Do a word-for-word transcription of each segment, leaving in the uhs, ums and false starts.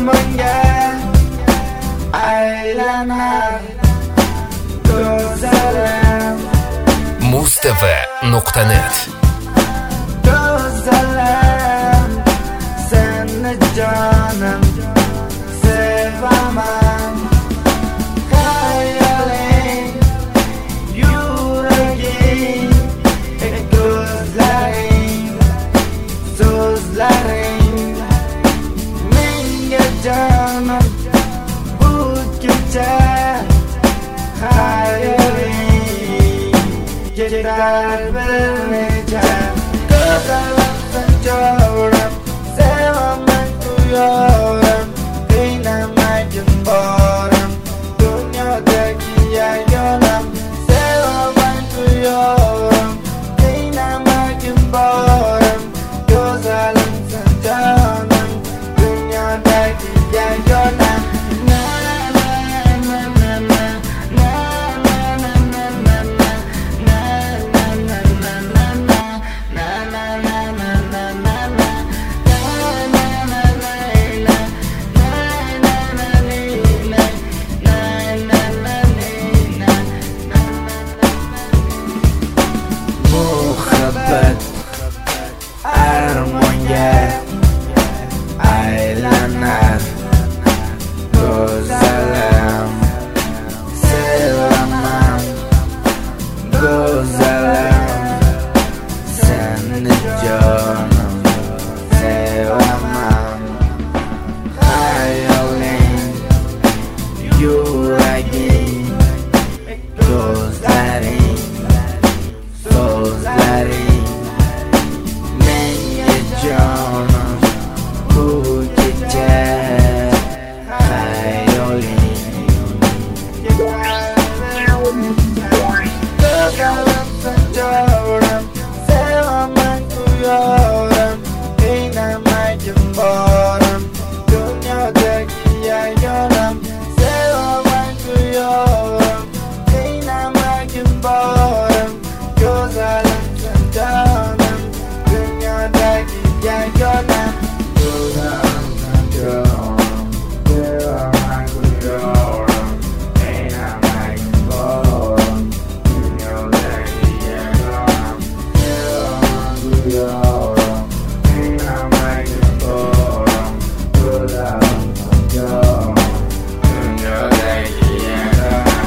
armonga aylanar go'zalim. Mustafa nuqta net. Go'zalim, seni jonim sevaman. Hayoling, yuraging, ko'zlaring, so'zlaring menga jonim bu kecha. Hayoling ketar bir necha. Go'zalimsan jorim, sevaman kuyorim, qiynamagin borim, dunyodagi yagonam. Sevaman kuyorim, qiynamagin borim, go'zalimsan jonim, dunyodagi yagonam. Muhabbat armonga aylanar go'zalim, sevaman go'zalim, seni jonim sevaman. Hayoling, yuraging, ko'zlaring, so'zlaring menga jonim bu kecha. Hayoling go'zalimsan jorim, sevaman kuyorim, qiynamagin borim, dunyodagi yagonam. Sevaman kuyorim, qiynamagin borim, go'zalimsan jonim, dunyodagi yagonam. Go'zalimsan jonim, sevaman kuyorim, qiynamagin borim, dunyodagi yagonam. Sevaman kuyorim, qiynamagin borim, go'zalimsan jonim, dunyodagi yagonam.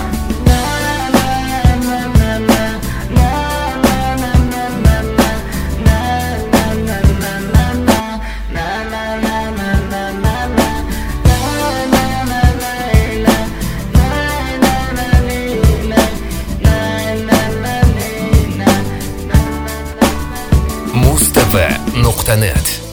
Mustafa nuqta net.